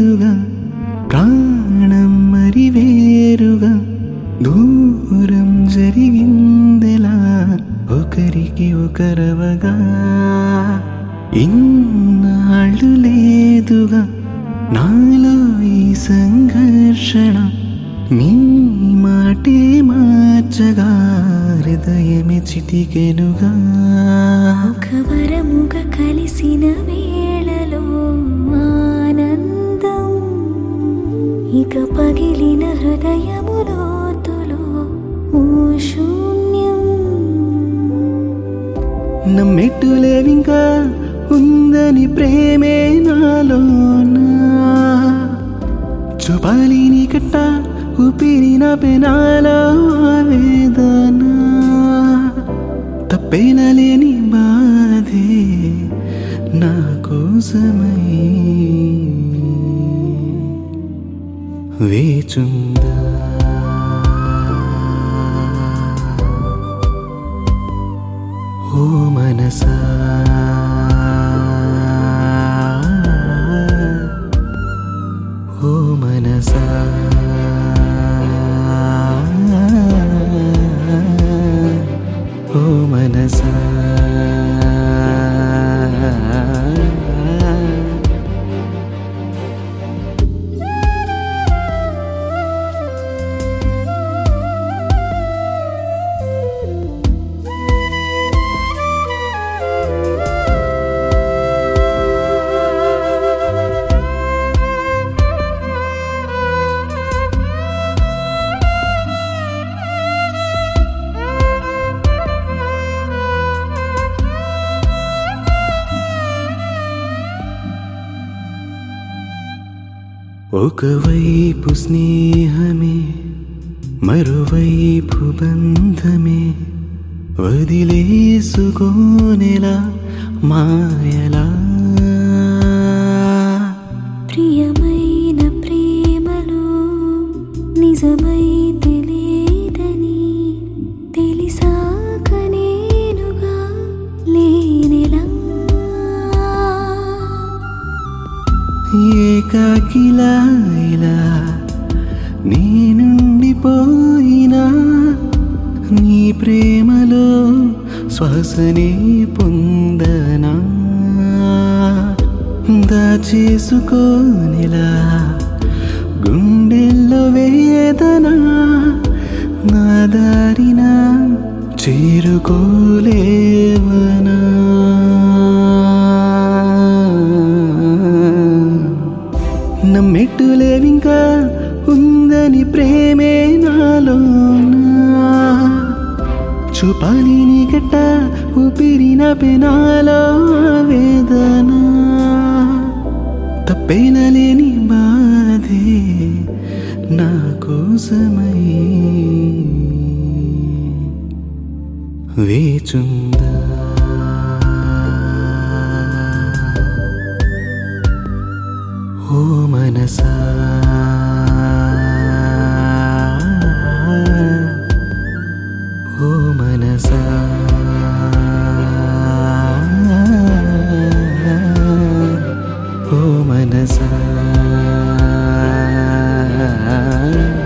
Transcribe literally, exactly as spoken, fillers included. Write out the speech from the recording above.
లేదుగా ప్రాణం మరి వేరుగా దూరం జరిగిందెలా ఒకరికి ఒకరవగా ఇన్నాళ్ళు లేదుగా నాలో ఈ సంఘర్షణ నీ మాటే మార్చగా హృదయమే చిటికెనుగా ఒక వరముగా కలిసిన వేళలో ఆనందం ఇక పగిలిన హృదయము లోతులో ఓ శూన్యం నమ్మెట్టులేవింకా ఉందని ప్రేమే నాలోనా చూపాలి నీ కట్ట ఊపిరిన పెనాలో ఆవేదన తప్పేనలేని బాధే నా కోసమై వేచుందా ఓ మనసా ఓ మనసా ఓ మనసా ఒకవైపు స్నేహమే మరోవైపు బంధమే వదిలేసుకోనేలా మాయలా ప్రియమైన ప్రేమలో నిజమై తెలియదని తెలిసాక నేనుగా లేనెలా ఏకాకిలా ఇలా నేనుండిపోయినా నీ ప్రేమలో శ్వాసనే పొందనా దాచేసుకోనిలా గుండెల్లో వేదన నా దారిన చేరుకోలేవనా నమ్మెట్టులేవింకా ఉందని ప్రేమే నాలోనా చూపాలి నీ గట్ట ఊపిరిన పెనాలో వేదన తప్పేనలేని బాధే నా కోసమై వేచుందా ఓ మనసా ఓ మనసా ఓ మనసా